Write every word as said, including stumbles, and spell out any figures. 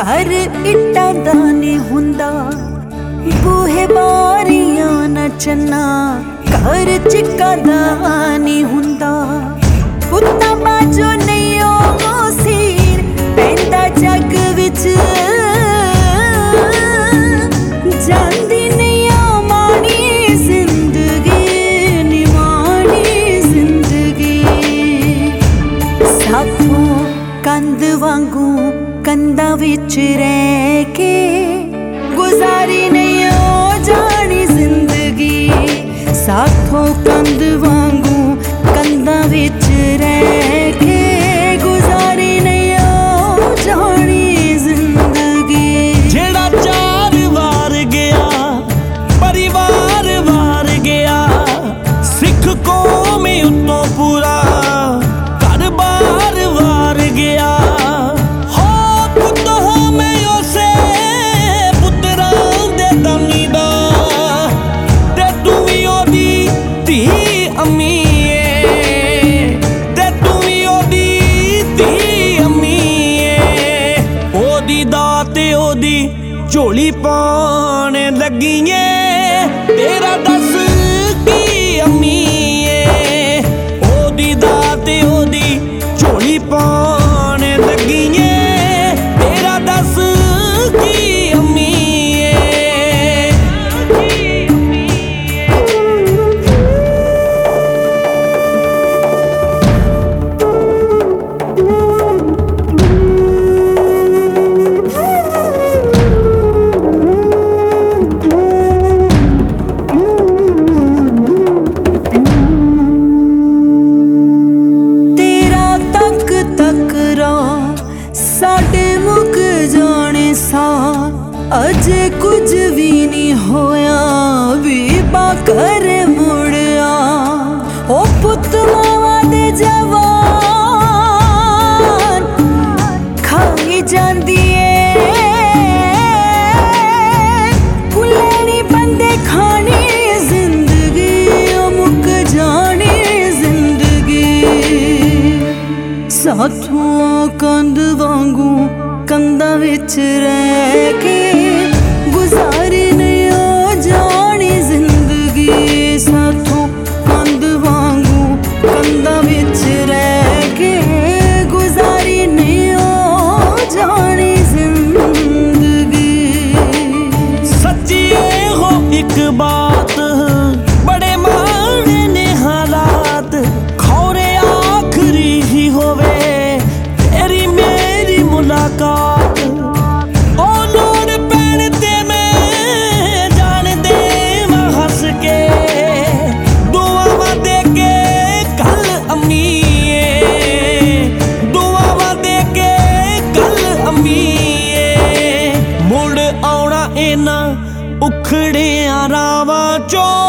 घर इट्टां दा नहीं हुंदा, बूहे बारियां नचना घर चिक्का दा नहीं हुंदा। पुत्ता बाजो नहीं ओ सीर पैंदा जग विच, जांदी नहीं आ माड़ी जिंदगी नी माड़ी जिंदगी। साथों कंध वांगू कंधा विच रह के गुजारी नहीं ओ जानी जिंदगी। साथों कंध वांगू कंधा विच रह के गुजारी नहीं ओ जानी जिंदगी। जेड़ा चार वार गया परिवार वार गया, सिख कौम उत्तों पूरा घर बार वार गया। हो पुत हो मैं उसे पुत्रां दे दमी दा, ते तू भी ओदी धी अम्मी झोली पाने लगी है। तेरा दस की अम्मी ओदी दात ओदी झोली पाने लगी है। तेरा दस की अम्मी अजे कुछ भी नहीं होया भी बाकर मुड़िया। ओ पुत मावा दे जवान खाई जांदी है, कुलैनी बंदे खानी जिंदगी ओ मुक जानी जिंदगी। साथों कंध वांगू कंधा विच रह के गुजारी नहीं ओ जानी जिंदगी। साथों कंध वांगू कंधा विच रह के गुजारी नहीं ओ जानी जिंदगी। सच्ची हो एक बात बड़े माड़े ने हालात, खौरे आखरी ही होवे तेरी मेरी मुलाकात। ओ लोड़ पैण ते मैं जान दे हस के दुआवां दे के कल अम्मी, दुआवां दे के कल अम्मी। मुड़ आउणा इन्हां उखड़ियां रावां चों